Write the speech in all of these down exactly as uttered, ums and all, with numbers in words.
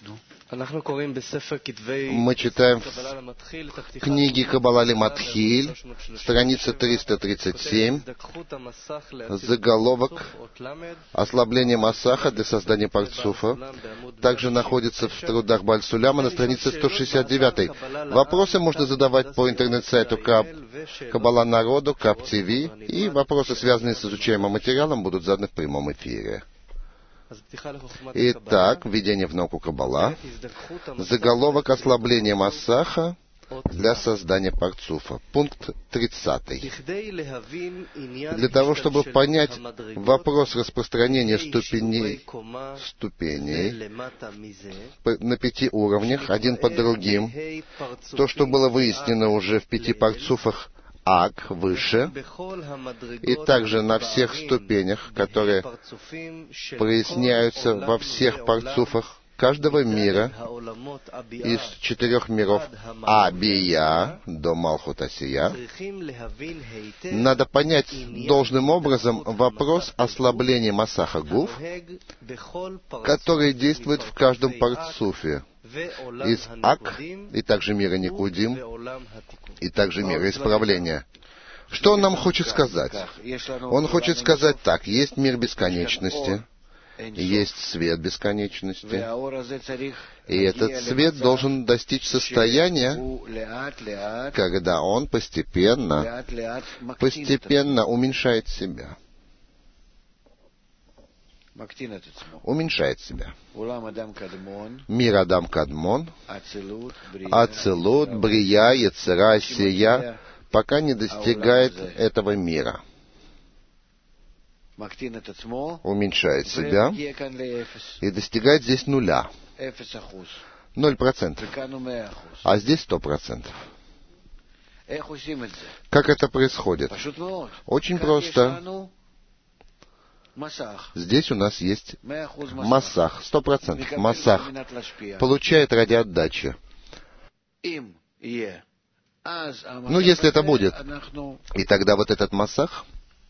Мы читаем в книге Каббала Лематхиль, страница триста тридцать семь, заголовок «Ослабление Масаха для создания парцуфа». Также находится в трудах Бааль Суляма на странице сто шестьдесят девять. Вопросы можно задавать по интернет-сайту Каб... Каббала Народу, Каб ти ви, и вопросы, связанные с изучаемым материалом, будут заданы в прямом эфире. Итак, введение в науку Каббала. Заголовок «Ослабление Масаха для создания парцуфа». Пункт тридцатый. Для того, чтобы понять вопрос распространения ступеней, ступеней на пяти уровнях, один под другим, то, что было выяснено уже в пяти парцуфах Ак выше, и также на всех ступенях, которые проясняются во всех парцуфах каждого мира из четырех миров Абия до Малхут Асия, надо понять должным образом вопрос ослабления Масаха Гуф, который действует в каждом парцуфе из Ак, и также мира Никудим, и также мира исправления. Что он нам хочет сказать? Он хочет сказать так: есть мир бесконечности, есть свет бесконечности, и этот свет должен достичь состояния, когда он постепенно, постепенно уменьшает себя. Уменьшает себя. Мир Адам Кадмон, Ацилут, Брия, Йецера, Сия, пока не достигает этого мира. Уменьшает себя и достигает здесь нуля. Ноль процентов. А здесь сто процентов. Как это происходит? Очень просто. Здесь у нас есть масах, сто процентов. Масах получает ради отдачи. Ну, если это будет, и тогда вот этот масах,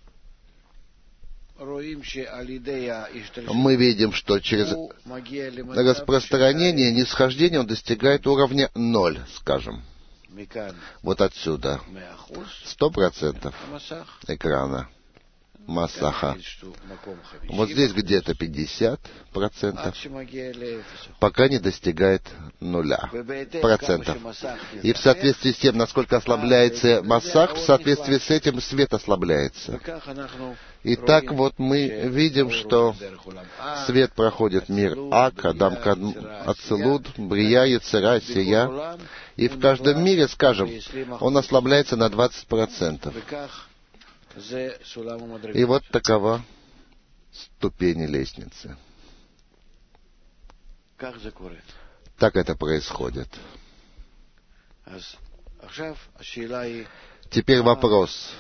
мы видим, что через распространение, нисхождение он достигает уровня ноль, скажем. Вот отсюда. Сто процентов экрана. Масаха. Вот здесь где-то пятьдесят процентов, пока не достигает нуля процентов. И в соответствии с тем, насколько ослабляется масах, в соответствии с этим свет ослабляется. Итак, вот мы видим, что свет проходит мир Ак, Адам, Кадм, Ацилут, Брия, Йецера, Сия, и в каждом мире, скажем, он ослабляется на двадцать процентов. И вот такова ступень лестницы. Так это происходит. Теперь вопрос.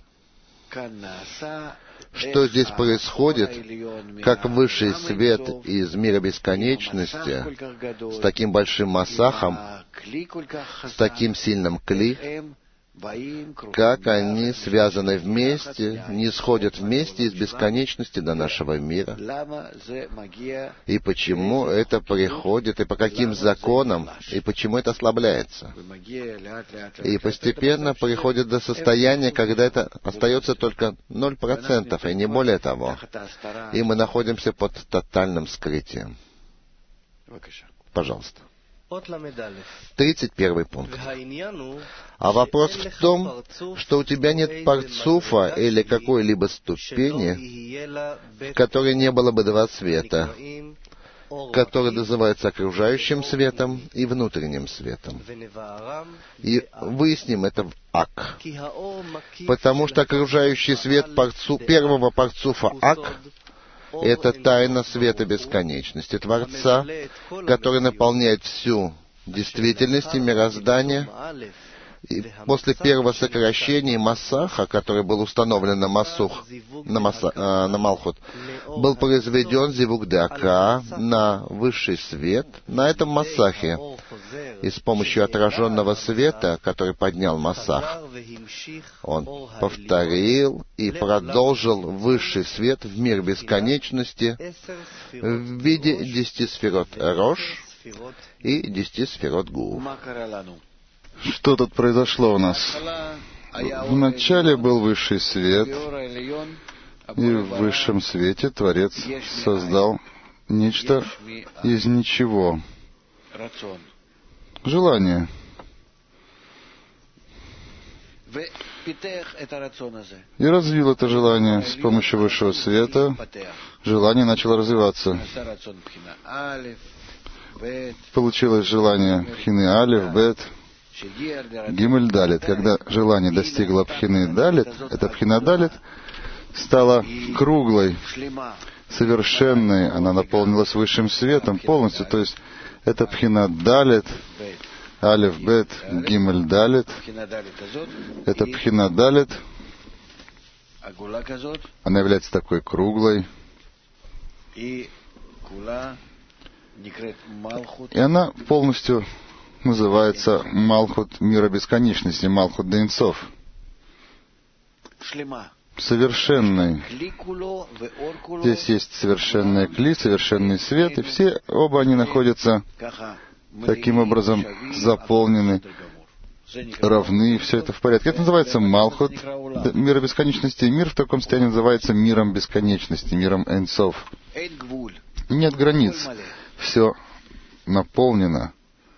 Что здесь происходит, как высший свет из мира бесконечности, с таким большим масахом, с таким сильным кли, как они связаны вместе, не сходят вместе из бесконечности до нашего мира. И почему это приходит, и по каким законам, и почему это ослабляется. И постепенно приходит до состояния, когда это остается только ноль процентов, и не более того. И мы находимся под тотальным скрытием. Пожалуйста. тридцать первый пункт. А вопрос в том, что у тебя нет парцуфа или какой-либо ступени, в которой не было бы два света, который называется окружающим светом и внутренним светом. И выясним это в Ак. Потому что окружающий свет парцу, первого парцуфа Ак — это тайна света бесконечности Творца, который наполняет всю действительность и мироздание. И после первого сокращения Масаха, который был установлен на Масух, на, Маса, э, на Малхут, был произведен Зивук Деака на высший свет на этом Масахе. И с помощью отраженного света, который поднял Масах, он повторил и продолжил высший свет в мир бесконечности в виде десяти сферот Рош, и десяти сферот гуф. Что тут произошло у нас? Вначале был высший свет, и в высшем свете Творец создал нечто из ничего. Желание. И развил это желание с помощью высшего света. Желание начало развиваться. Получилось желание Пхины Алеф, Бет, Гимель, Далет. Когда желание достигло Пхины Далет, эта Пхина Далет стала круглой, совершенной, она наполнилась высшим светом полностью. То есть это Пхина Далет, Алеф, Бет, Гимель, Далет. Это Пхина Далет. Она является такой круглой. И она полностью называется Малхут мира бесконечности, Малхут Дейнцов. Совершенный. Здесь есть совершенный кли, совершенный свет, и все оба они находятся таким образом заполнены, равны, и все это в порядке. Это называется Малхут мира бесконечности, и мир в таком состоянии называется миром бесконечности, миром Эйнцов. Нет границ, все наполнено.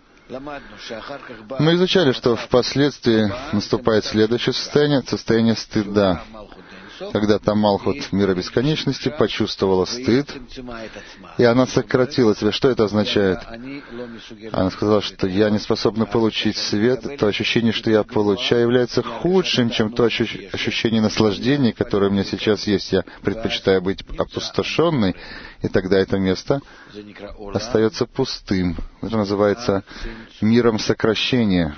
Мы изучали, что впоследствии наступает следующее состояние, состояние стыда, когда та Малхут мира бесконечности почувствовала стыд, и она сократила себя. Что это означает? Она сказала, что я не способна получить свет, то ощущение, что я получаю, является худшим, чем то ощущение наслаждения, которое у меня сейчас есть. Я предпочитаю быть опустошенной, и тогда это место остается пустым. Это называется миром сокращения.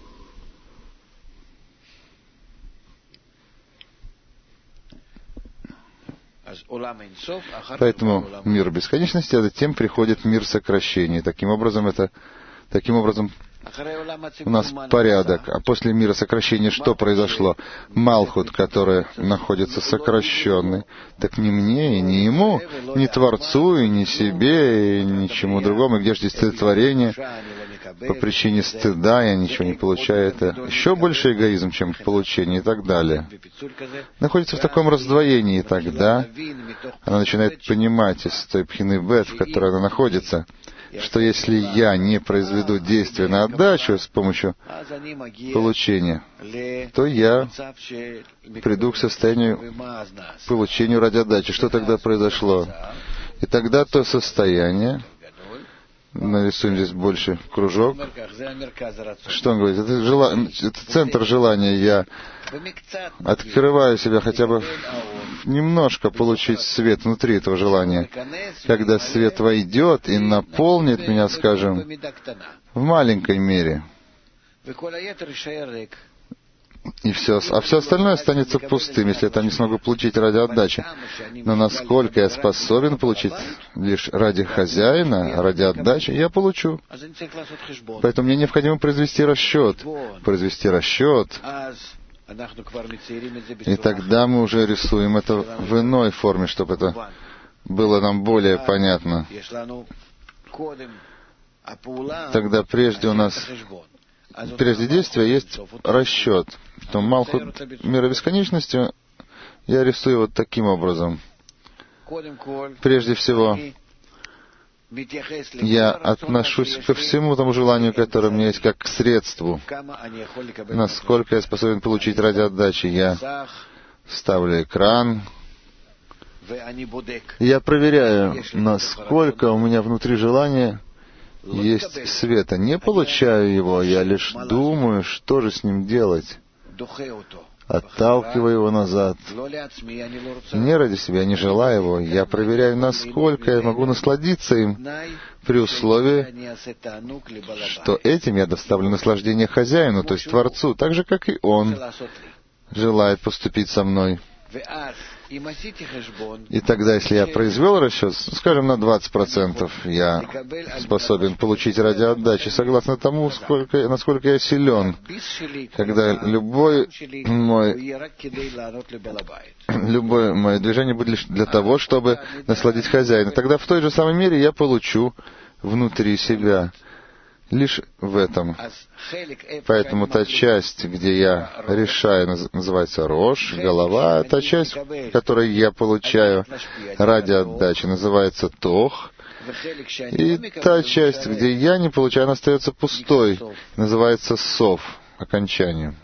Поэтому мир бесконечности, а затем приходит мир сокращения. Таким образом, это, таким образом у нас порядок. А после мира сокращения что произошло? Малхут, который находится сокращенный, так ни мне и ни ему, ни Творцу, и ни себе, и ничему другому. И где же здесь творение? По причине стыда я ничего не получаю. Это еще больше эгоизм, чем получение и так далее. Находится в таком раздвоении, и тогда она начинает понимать из той Пхины Бет, в которой она находится, что если я не произведу действия на отдачу с помощью получения, то я приду к состоянию получения ради отдачи. Что тогда произошло? И тогда то состояние, нарисуем здесь больше кружок. Что он говорит? Это, жела... это центр желания. Я открываю себя хотя бы немножко получить свет внутри этого желания. Когда свет войдет и наполнит меня, скажем, в маленькой мере, и все, а все остальное останется пустым, если я там не смогу получить ради отдачи. Но насколько я способен получить лишь ради хозяина, ради отдачи, я получу. Поэтому мне необходимо произвести расчет. Произвести расчет. И тогда мы уже рисуем это в иной форме, чтобы это было нам более понятно. Тогда прежде у нас, прежде действия есть расчет. То Малхут мира бесконечности я рисую вот таким образом. Прежде всего, я отношусь ко всему тому желанию, которое у меня есть, как к средству. Насколько я способен получить ради отдачи. Я ставлю экран. Я проверяю, насколько у меня внутри желания есть света. Не получаю его, я лишь думаю, что же с ним делать. Отталкиваю его назад. Не ради себя, не желаю его. Я проверяю, насколько я могу насладиться им, при условии, что этим я доставлю наслаждение хозяину, то есть Творцу, так же, как и он желает поступить со мной. И тогда, если я произвел расчет, скажем, на двадцать процентов я способен получить ради отдачи, согласно тому, сколько, насколько я силен, когда любой мой, любое мое движение будет лишь для того, чтобы насладить хозяина. Тогда в той же самой мере я получу внутри себя. Лишь в этом. Поэтому та часть, где я решаю, называется рош, голова, а та часть, которую я получаю ради отдачи, называется тох. И та часть, где я не получаю, она остается пустой, называется сов, окончанием.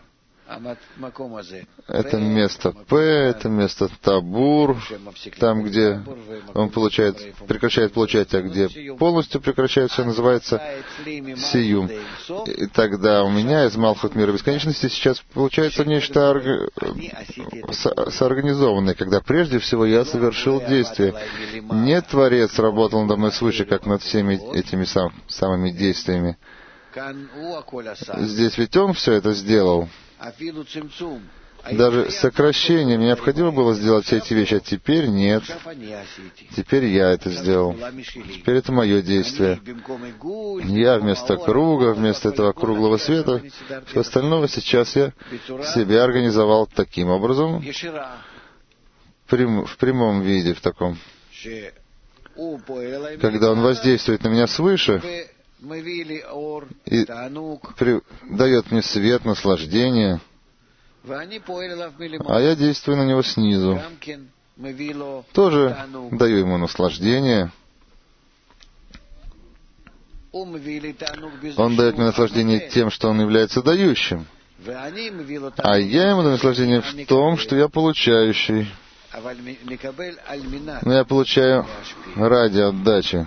Это место П, это место Табур, там, где он получает, прекращает получать, а где полностью прекращает, все называется Сиюм. И тогда у меня из Малхут мира бесконечности сейчас получается нечто орг... соорганизованное, когда прежде всего я совершил действие. Не Творец работал надо мной свыше, как над всеми этими сам... самыми действиями. Здесь ведь он все это сделал. Даже сокращением необходимо было сделать все эти вещи, а теперь нет. Теперь я это сделал. Теперь это мое действие. Я вместо круга, вместо этого круглого света, все остальное сейчас я себя организовал таким образом, в прямом виде, в таком. Когда он воздействует на меня свыше и при... дает мне свет, наслаждение, а я действую на него снизу. Тоже даю ему наслаждение. Он дает мне наслаждение тем, что он является дающим. А я ему даю наслаждение в том, что я получающий. Но я получаю ради отдачи.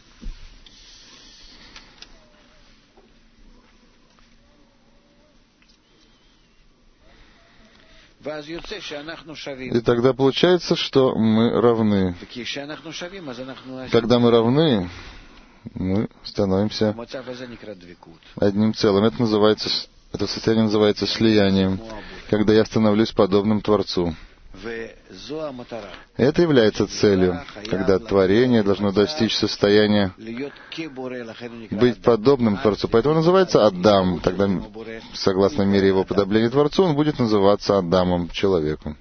И тогда получается, что мы равны. Когда мы равны, мы становимся одним целым. Это называется, это состояние называется слиянием, когда я становлюсь подобным Творцу. Это является целью, когда творение должно достичь состояния быть подобным Творцу. Поэтому называется Адам. Тогда, согласно мере его подобления Творцу, он будет называться Адамом, человеком.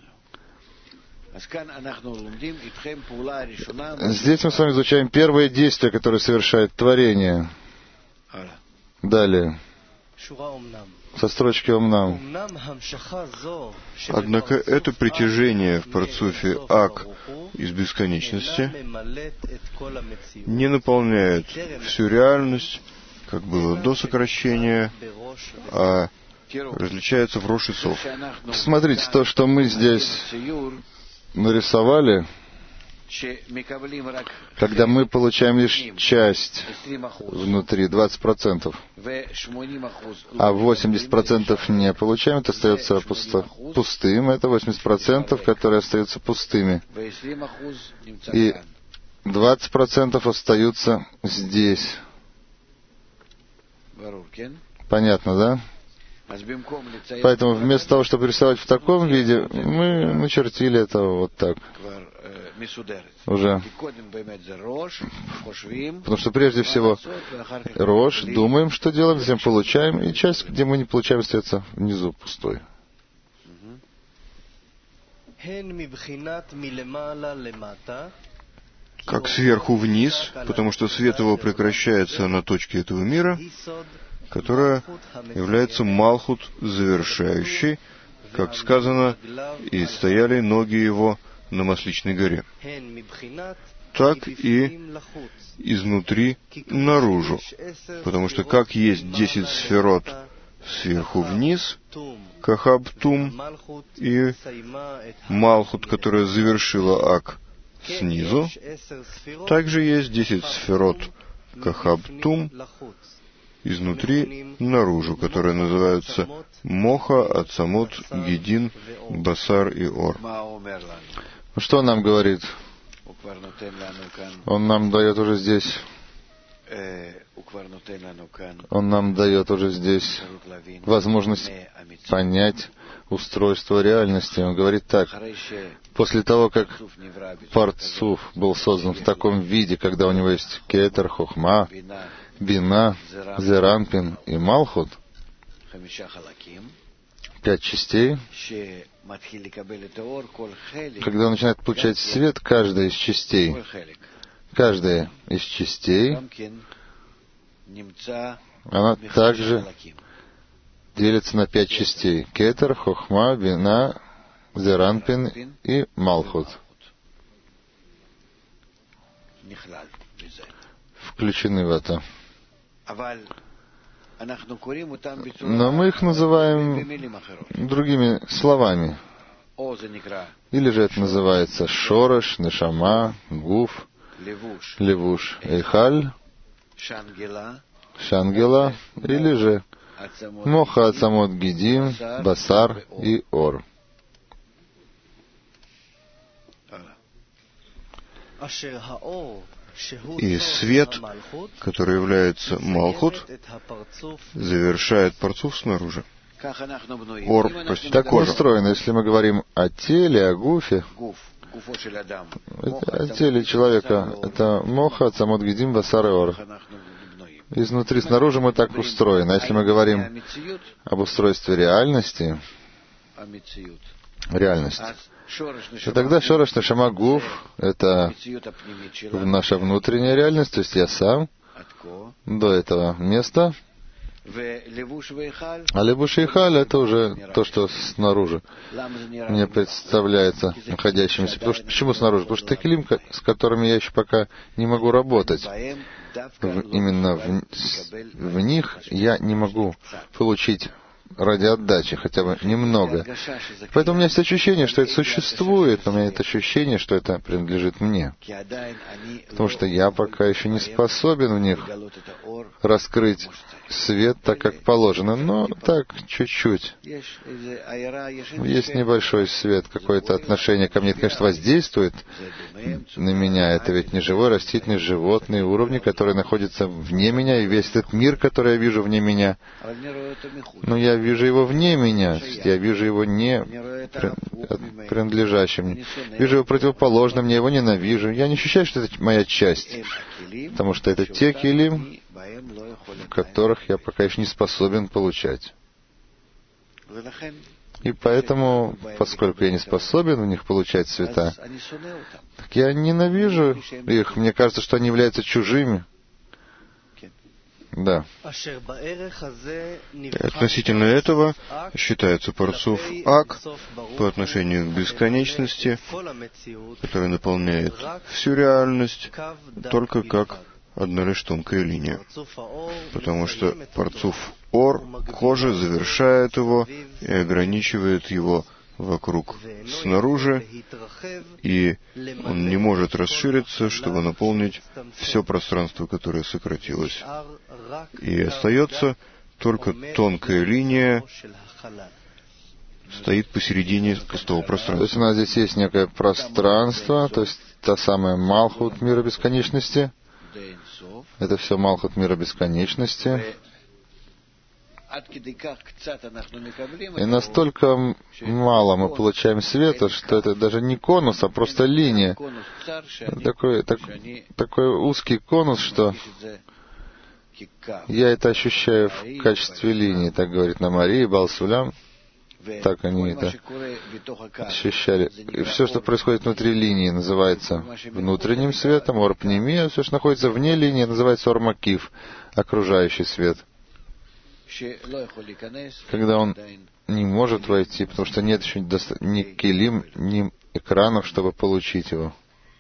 Здесь мы с вами изучаем первое действие, которое совершает творение. Далее. Со строчки «Омнам». Однако это притяжение в парцуфе Ак из бесконечности не наполняет всю реальность, как было до сокращения, а различается в рош и сов. Смотрите, то, что мы здесь нарисовали, когда мы получаем лишь часть внутри, двадцать процентов, а восемьдесят процентов не получаем, это остается пусто, пустым, это восемьдесят процентов, которые остаются пустыми. И двадцать процентов остаются здесь. Понятно, да? Поэтому вместо того, чтобы рисовать в таком виде, мы начертили это вот так. Уже. Потому что прежде всего рош, думаем, что делаем, затем получаем, и часть, где мы не получаем, остается внизу пустой. Как сверху вниз, потому что свет его прекращается на точке этого мира, которая является Малхут завершающей, как сказано, и стояли ноги его на Масличной горе. Так и изнутри наружу, потому что как есть десять сферот сверху вниз, Кахаб-Тум, и Малхут, которая завершила Ак снизу, также есть десять сферот Кахаб-Тум изнутри наружу, которые называются Моха, Ацамот, Гедин, Басар и Ор. Что он нам говорит? Он нам дает уже здесь. Он нам дает уже здесь возможность понять устройство реальности. Он говорит так. После того, как Парцуф был создан в таком виде, когда у него есть Кетер, Хохма, Бина, Зеранпин и Малхут, пять частей, когда он начинает получать свет, каждая из частей, каждая из частей она также делится на пять частей. Кетер, Хохма, Бина, Зеранпин и Малхут. Включены в это. Но мы их называем другими словами. Или же это называется Шорош, Нешама, Гуф, Левуш, Эйхаль, Шангела, или же Моха, Ацамот, Гидим, Басар и Ор. И свет, который является Малхут, завершает парцуф снаружи. Ор, простите, так устроено, если мы говорим о теле, о гуфе, о теле человека, это Моха, Ацамот, Гидим, Басар и Ор. Изнутри, снаружи мы так устроены. А если мы говорим об устройстве реальности, реальности, то тогда Шорош Нешама Гуф — это наша внутренняя реальность, то есть я сам до этого места. А Левуш и Эйхаль — это уже то, что снаружи мне представляется находящимся. Потому что, почему снаружи? Потому что это килим, с которыми я еще пока не могу работать. В, именно в, в них я не могу получить ради отдачи хотя бы немного. Поэтому у меня есть ощущение, что это существует, но у меня нет ощущения, что это принадлежит мне. Потому что я пока еще не способен в них раскрыть свет так, как положено. Но так, чуть-чуть. Есть небольшой свет, какое-то отношение ко мне. Это, конечно, воздействует на меня. Это ведь не живой, растительный, животный уровни, которые находятся вне меня, и весь этот мир, который я вижу вне меня. Но я вижу его вне меня, я вижу его не принадлежащим, вижу его противоположным, я его ненавижу. Я не ощущаю, что это моя часть, потому что это те килим, в которых я пока еще не способен получать. И поэтому, поскольку я не способен в них получать цвета, так я ненавижу их. Мне кажется, что они являются чужими. Да. И относительно этого считается парцуф Ак по отношению к бесконечности, который наполняет всю реальность, только как одна лишь тонкая линия. Потому что парцуф Ор, кожа, завершает его и ограничивает его вокруг снаружи, и он не может расшириться, чтобы наполнить все пространство, которое сократилось. И остается только тонкая линия, стоит посередине пустого пространства. То есть у нас здесь есть некое пространство, то есть та самая Малхут мира бесконечности. Это все Малхут мира бесконечности. И настолько мало мы получаем света, что это даже не конус, а просто линия. Такой, так, такой узкий конус, что я это ощущаю в качестве линии, так говорит нам Мария, Бал-Сулям. Так они это ощущали. И все, что происходит внутри линии, называется внутренним светом, орпнемия. Все, что находится вне линии, называется ормакив, окружающий свет. Когда он не может войти, потому что нет еще ни килим, ни экранов, чтобы получить его.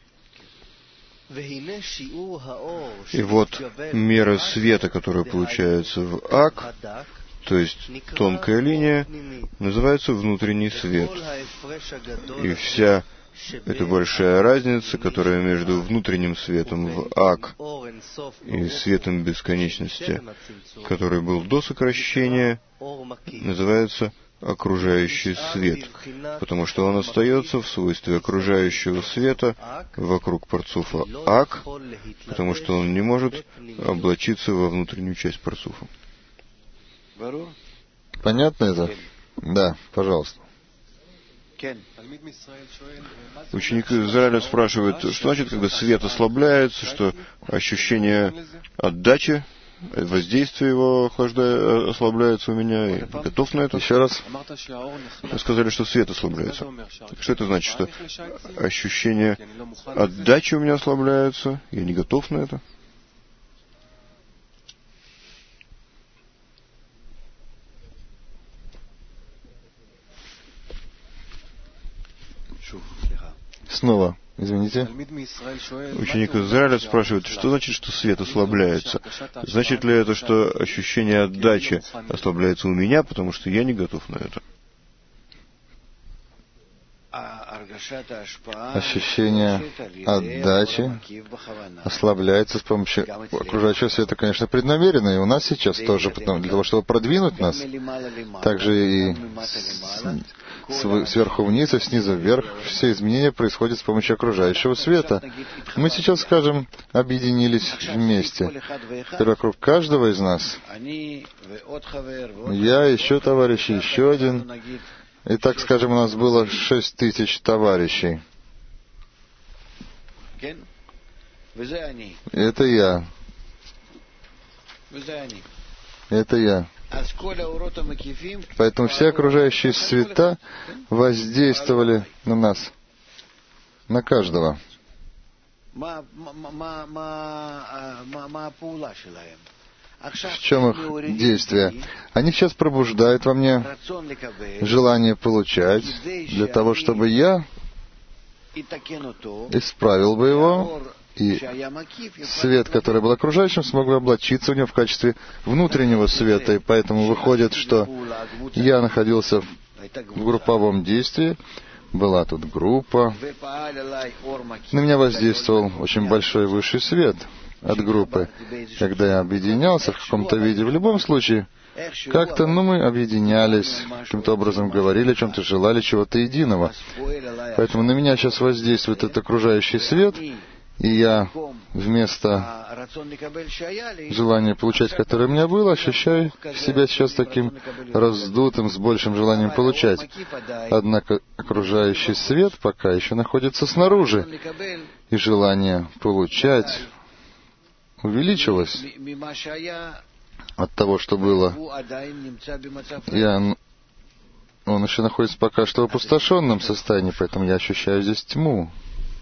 И вот мера света, которая получается в Ак, то есть тонкая линия, называется внутренний свет. И вся эта большая разница, которая между внутренним светом в Ак и светом бесконечности, который был до сокращения, называется окружающий свет, потому что он остается в свойстве окружающего света вокруг парцуфа Ак, потому что он не может облачиться во внутреннюю часть парцуфа. Понятно это? Да, пожалуйста. Ученик Израиля спрашивает, что значит, когда свет ослабляется, что ощущение отдачи, воздействие его охлаждает, ослабляется у меня, и готов на это. Еще раз. Вы сказали, что свет ослабляется. Что это значит, что ощущение отдачи у меня ослабляется, я не готов на это? Снова, извините. Ученик Израиля спрашивает, что значит, что свет ослабляется? Значит ли это, что ощущение отдачи ослабляется у меня, потому что я не готов на это? Ощущение отдачи ослабляется с помощью окружающего света, конечно, преднамеренно, и у нас сейчас тоже, потому, для того, чтобы продвинуть нас, также и сверху вниз, и снизу вверх, все изменения происходят с помощью окружающего света. Мы сейчас, скажем, объединились вместе. Теперь вокруг каждого из нас, я, еще товарищ, еще один, и так, скажем, у нас было шесть тысяч товарищей. Это я. Это я. Поэтому все окружающие света воздействовали на нас, на каждого. В чем их действие? Они сейчас пробуждают во мне желание получать, для того, чтобы я исправил бы его, и свет, который был окружающим, смог бы облачиться в него в качестве внутреннего света. И поэтому выходит, что я находился в групповом действии, была тут группа, на меня воздействовал очень большой высший свет от группы. Когда я объединялся в каком-то виде, в любом случае, как-то, ну, мы объединялись, каким-то образом говорили о чем-то, желали чего-то единого. Поэтому на меня сейчас воздействует этот окружающий свет, и я вместо желания получать, которое у меня было, ощущаю себя сейчас таким раздутым, с большим желанием получать. Однако окружающий свет пока еще находится снаружи, и желание получать увеличилось от того, что было. Я, он еще находится пока что в опустошенном состоянии, поэтому я ощущаю здесь тьму.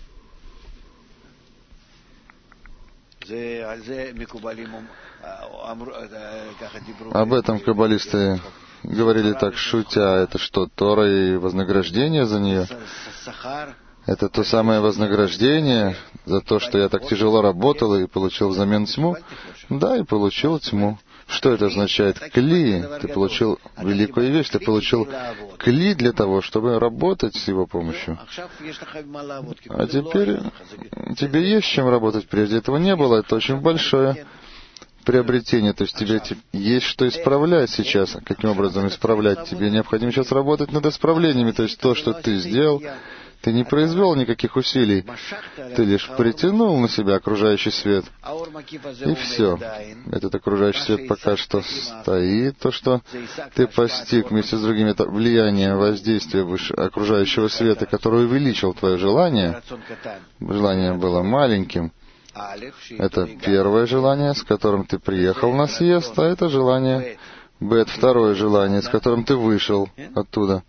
Об этом каббалисты говорили так, шутя. Это что, Тора и вознаграждение за нее? Это то самое вознаграждение за то, что я так тяжело работал и получил взамен тьму? Да, и получил тьму. Что это означает? Кли. Ты получил великую вещь, ты получил кли для того, чтобы работать с его помощью. А теперь тебе есть с чем работать. Прежде этого не было. Это очень большое приобретение. То есть тебе есть что исправлять сейчас. Каким образом исправлять? Тебе необходимо сейчас работать над исправлениями. То есть то, что ты сделал, ты не произвел никаких усилий. Ты лишь притянул на себя окружающий свет. И все. Этот окружающий свет пока что стоит. То, что ты постиг вместе с другими, это влияние, воздействие выше окружающего света, которое увеличил твое желание. Желание было маленьким. Это первое желание, с которым ты приехал на съезд, а это желание Б. Второе желание, с которым ты вышел оттуда.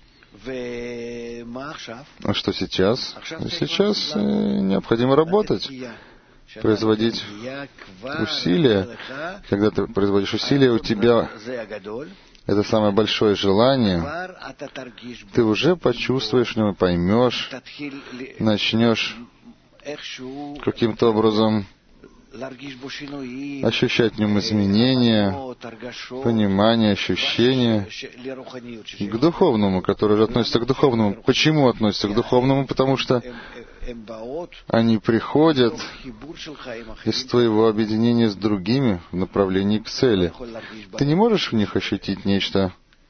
А что сейчас? Сейчас необходимо работать, производить усилия. Когда ты производишь усилия, у тебя это самое большое желание, ты уже почувствуешь в нем, поймешь, начнешь каким-то образом ощущать в нем изменения, понимание, ощущение к духовному, которое же относится к духовному. Почему относится к духовному? Потому что они приходят из твоего объединения с другими в направлении к цели. Ты не можешь в них ощутить нечто,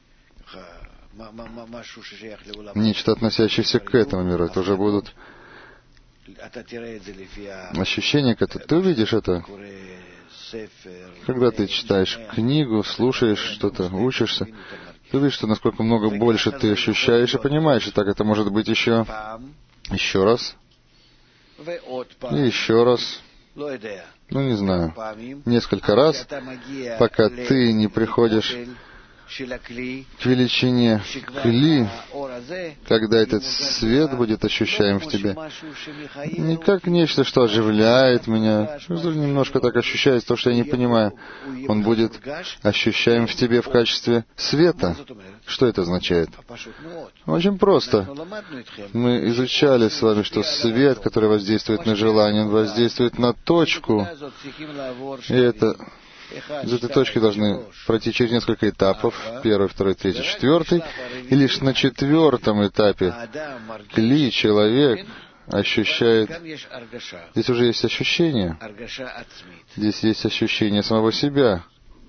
нечто относящееся к этому миру. Это уже будут ощущение, когда ты увидишь это, когда ты читаешь книгу, слушаешь что-то, учишься, ты видишь, что насколько много больше ты ощущаешь и понимаешь. И так это может быть еще, еще раз, и еще раз, ну не знаю, несколько раз, пока ты не приходишь к величине кли, когда этот свет будет ощущаем в тебе, не как нечто, что оживляет меня, немножко так ощущается то, что я не понимаю. Он будет ощущаем в тебе в качестве света. Что это означает? Очень просто. Мы изучали с вами, что свет, который воздействует на желание, он воздействует на точку, и это... Из этой точки должны пройти через несколько этапов. Первый, второй, третий, четвертый. И лишь на четвертом этапе кли, человек, ощущает... Здесь уже есть ощущение. Здесь есть ощущение самого себя.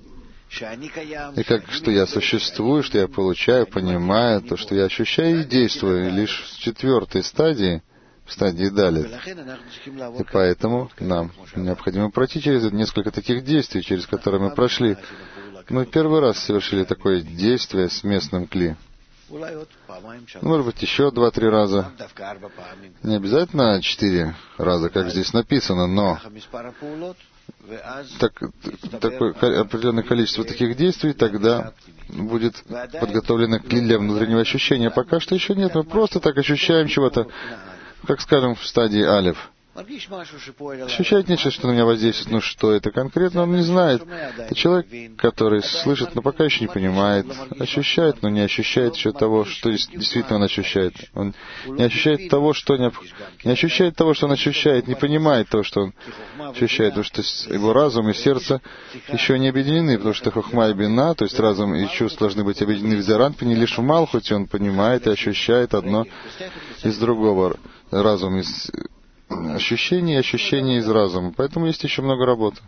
И как, что я существую, что я получаю, понимаю, то, что я ощущаю и действую лишь в четвертой стадии, в стадии далее. И поэтому нам необходимо пройти через несколько таких действий, через которые мы прошли. Мы первый раз совершили такое действие с местным кли. Может быть, еще два-три раза. Не обязательно четыре раза, как здесь написано, но так, такое определенное количество таких действий, тогда будет подготовлено кли для внутреннего ощущения. Пока что еще нет, мы просто так ощущаем чего-то, как, скажем, в стадии алеф. Ощущает нечто, что на меня воздействует, но что это конкретно, он не знает. Это человек, который слышит, но пока еще не понимает. Ощущает, но не ощущает еще того, что действительно он ощущает. Он не ощущает того, что не, не ощущает того, что он ощущает, не понимает того, что он ощущает, потому что его разум и сердце еще не объединены, потому что хохма и бина, то есть разум и чувства должны быть объединены в зеранпине, лишь в малхуте он понимает и ощущает одно из другого. Разум из ощущений и ощущений из разума. Поэтому есть еще много работы.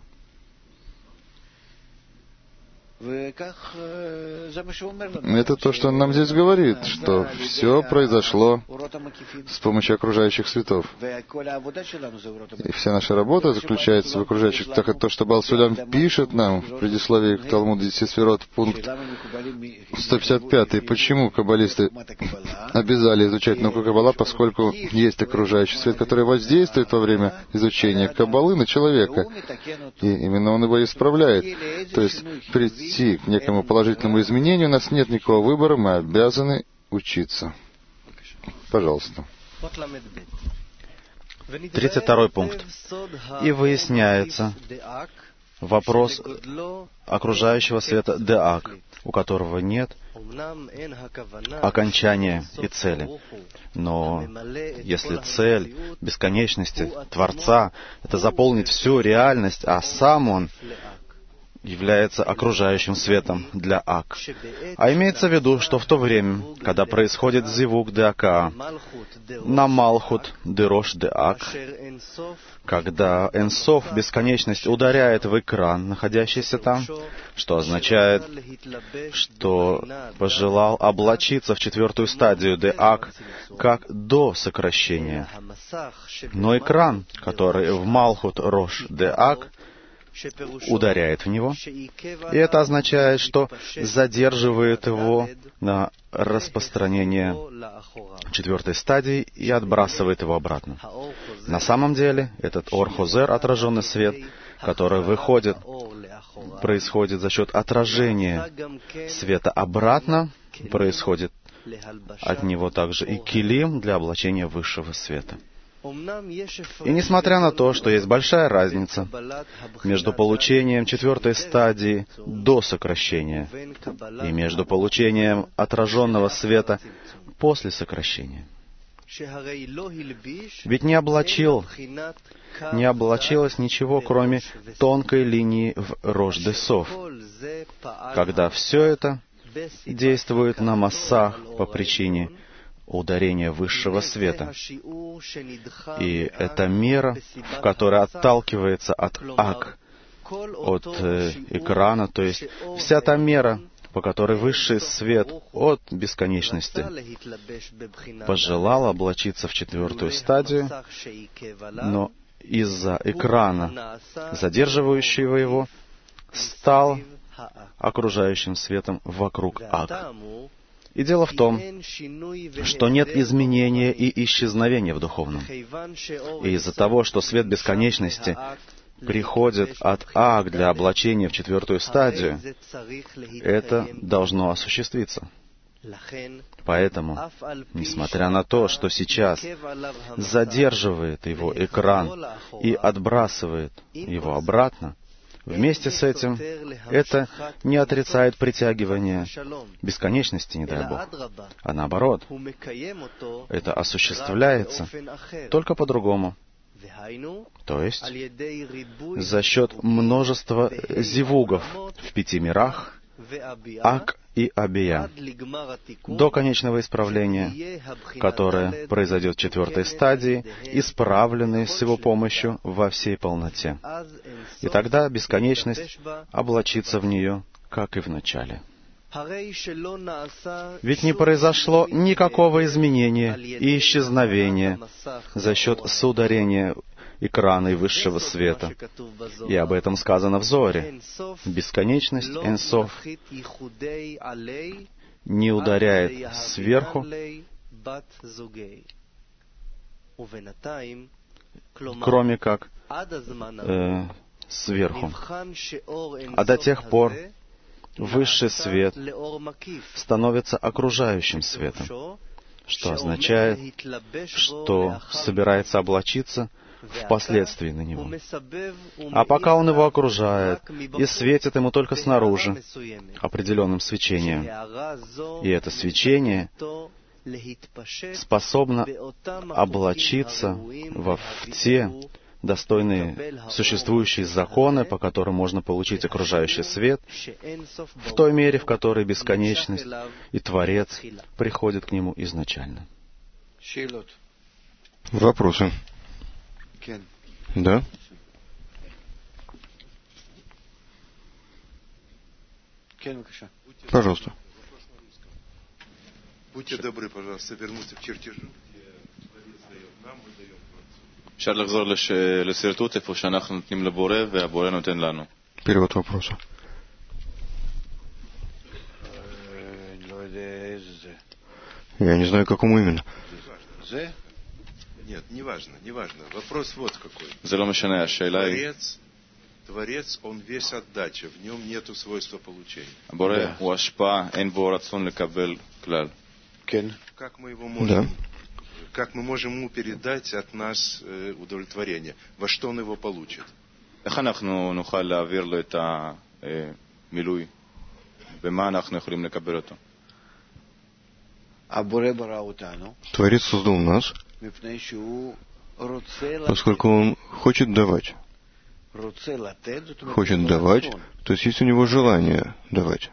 Это то, что он нам здесь говорит, что все произошло с помощью окружающих светов. И вся наша работа заключается в окружающих. Так это то, что Баал Сулям пишет нам в предисловии к Талмуду десяти сферот, пункт сто пятьдесят пять. Почему каббалисты обязали изучать науку Каббала, поскольку есть окружающий свет, который воздействует во время изучения Каббалы на человека. И именно он его исправляет. То есть прийти к некому положительному изменению, у нас нет никакого выбора, мы обязаны учиться. Пожалуйста. тридцать второй пункт. И выясняется вопрос окружающего света Деак, у которого нет окончания и цели. Но если цель бесконечности Творца — это заполнить всю реальность, а сам Он является окружающим светом для Ак. А имеется в виду, что в то время, когда происходит зивук де Ака, на Малхут де Рош де Ак, когда Энсоф, бесконечность, ударяет в экран, находящийся там, что означает, что пожелал облачиться в четвертую стадию де Ак, как до сокращения. Но экран, который в Малхут Рош де Ак, ударяет в него, и это означает, что задерживает его на распространение четвертой стадии и отбрасывает его обратно. На самом деле, этот Ор-Хозер, отраженный свет, который выходит, происходит за счет отражения света обратно, происходит от него также и килим для облачения высшего света. И несмотря на то, что есть большая разница между получением четвертой стадии до сокращения и между получением отраженного света после сокращения, ведь не облачил, не облачилось ничего, кроме тонкой линии в Рош-де-Сов, когда все это действует на массах по причине ударение высшего света. И это мера, в которой отталкивается от Ак, от э, экрана, то есть вся та мера, по которой высший свет от бесконечности пожелал облачиться в четвертую стадию, но из-за экрана, задерживающего его, стал окружающим светом вокруг Ак. И дело в том, что нет изменения и исчезновения в духовном. И из-за того, что свет бесконечности приходит от ак для облачения в четвертую стадию, это должно осуществиться. Поэтому, несмотря на то, что сейчас задерживает его экран и отбрасывает его обратно, вместе с этим это не отрицает притягивание бесконечности, не дай Бог, а наоборот, это осуществляется только по-другому. То есть, за счет множества зивугов в пяти мирах, ак и абия, до конечного исправления, которое произойдет в четвертой стадии, исправленной с его помощью во всей полноте. И тогда бесконечность облачится в нее, как и в начале. Ведь не произошло никакого изменения и исчезновения за счет соударения экрана и высшего света. И об этом сказано в Зоаре. Бесконечность Энсоф не ударяет сверху, кроме как э, сверху. А до тех пор высший свет становится окружающим светом, что означает, что собирается облачиться впоследствии на него. А пока он его окружает и светит ему только снаружи определенным свечением. И это свечение способно облачиться в те достойные существующие законы, по которым можно получить окружающий свет, в той мере, в которой бесконечность и Творец приходят к нему изначально. Вопросы? Да? Пожалуйста. Будьте добры, пожалуйста, вернуться к чертежу, где Творец дает нам, мы даем Творцу. אפשר לחזור לשרטוט איפה שאנחנו נותנים לבורא והבורא נותן לנו. Перевод вопроса. Я не знаю, какому именно. Нет, не важно, не важно. Вопрос вот какой. זה לא משנה, השאלה היא... Творец, Творец, он весь отдача, в нем нету свойства получения. הבורא הוא השפעה, אין בו רצון לקבל כלל. Как мы его можем... Да. Как мы можем ему передать от нас э, удовлетворение? Во что он его получит? איך אנחנו נוכל להעביר לו את המילוי? במה אנחנו יכולים לקבל אותו? Творец создал нас, поскольку он хочет давать. Хочет давать, то есть есть у него желание давать.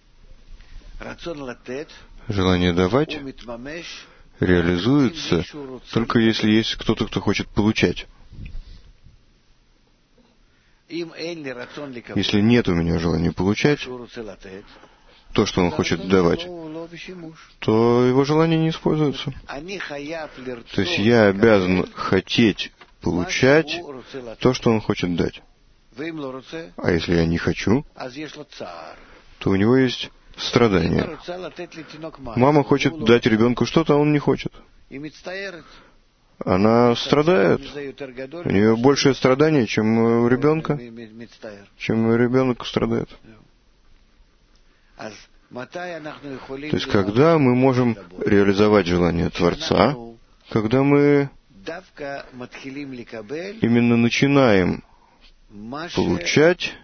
Желание давать реализуется только если есть кто-то, кто хочет получать. Если нет у меня желания получать то, что он хочет давать, то его желание не используется. То есть я обязан хотеть получать то, что он хочет дать. А если я не хочу, то у него есть страдания. Мама хочет дать ребенку что-то, а он не хочет. Она страдает. У нее большее страдание, чем у ребенка, чем ребенок страдает. То есть, когда мы можем реализовать желание Творца, когда мы именно начинаем получать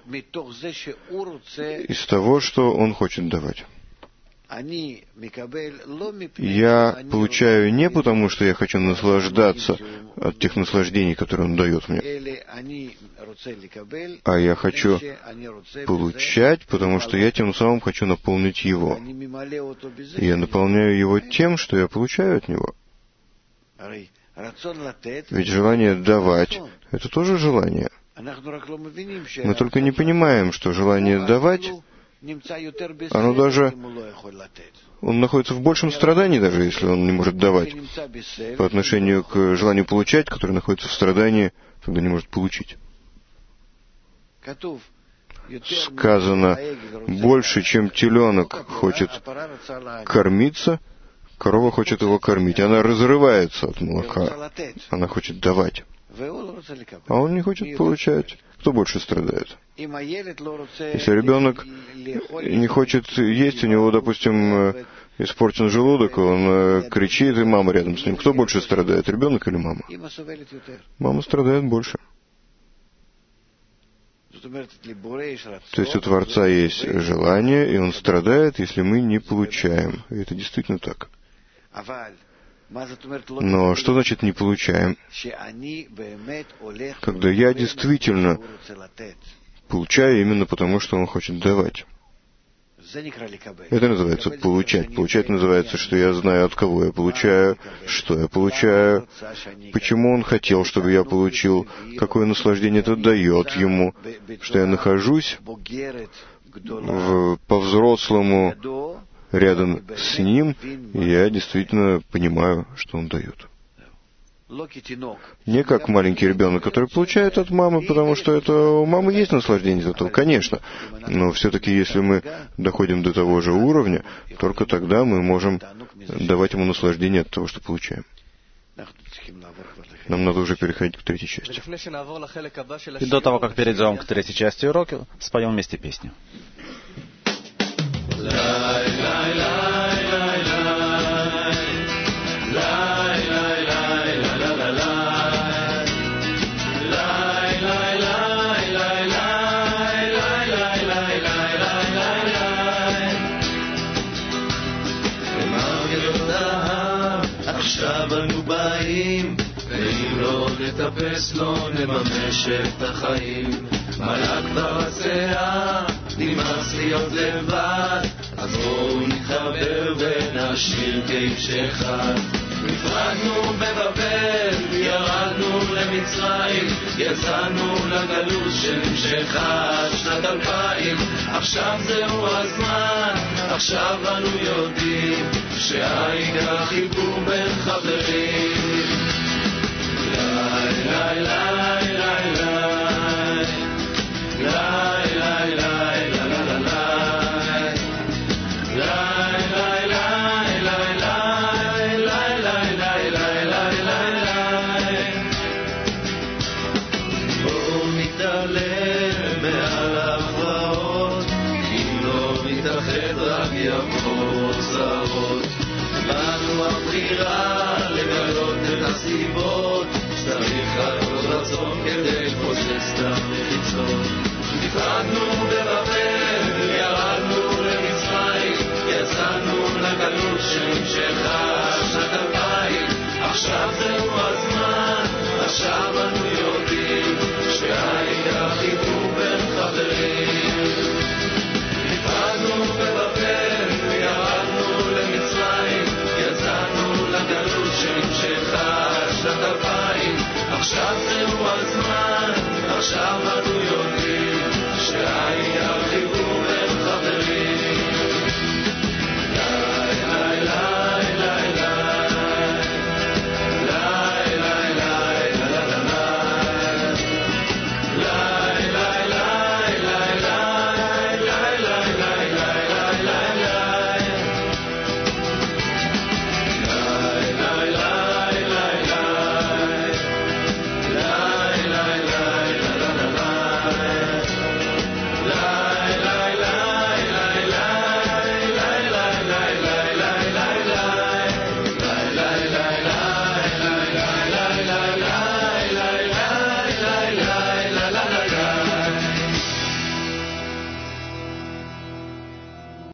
из того, что Он хочет давать. Я получаю не потому, что я хочу наслаждаться от тех наслаждений, которые Он дает мне, а я хочу получать, потому что я тем самым хочу наполнить Его. И я наполняю Его тем, что я получаю от Него. Ведь желание давать — это тоже желание. Мы только не понимаем, что желание давать, оно даже, он находится в большем страдании, даже если он не может давать, по отношению к желанию получать, которое находится в страдании, когда не может получить. Сказано, больше, чем теленок хочет кормиться, корова хочет его кормить. Она разрывается от молока. Она хочет давать. а он не хочет получать. Кто больше страдает? Если ребенок не хочет есть, у него, допустим, испорчен желудок, он кричит, и мама рядом с ним. Кто больше страдает, ребенок или мама? Мама страдает больше. То есть у Творца есть желание, и он страдает, если мы не получаем. И это действительно так. Но что значит не получаем? Когда я действительно получаю именно потому, что он хочет давать. Это называется получать. Получать называется, что я знаю, от кого я получаю, что я получаю, почему он хотел, чтобы я получил, какое наслаждение это дает ему, что я нахожусь в, по-взрослому рядом с ним, и я действительно понимаю, что он дает. Не как маленький ребенок, который получает от мамы, потому что это у мамы есть наслаждение от этого, конечно. Но все-таки, если мы доходим до того же уровня, только тогда мы можем давать ему наслаждение от того, что получаем. Нам надо уже переходить к третьей части. И до того, как перейдем к третьей части урока, споем вместе песню. אנו באים, ואם לא נטפס לא נממש את החיים. מלאק ברציה, נמאס להיות לבד, אז בואו נתחבר ונשאיר כאיש אחד. נפרדנו בבבל, ירדנו למצרים, יצאנו לגלות שנמשכה שנת אלפיים. עכשיו זהו הזמן, עכשיו אנו יודעים שהעיקר חיבור בין חברים. לי לי לי לי לי לי לי לגלות את הסיבות שצריך רק עוד רצון כדי לפוצץ את המחיצות. נפרדנו בבית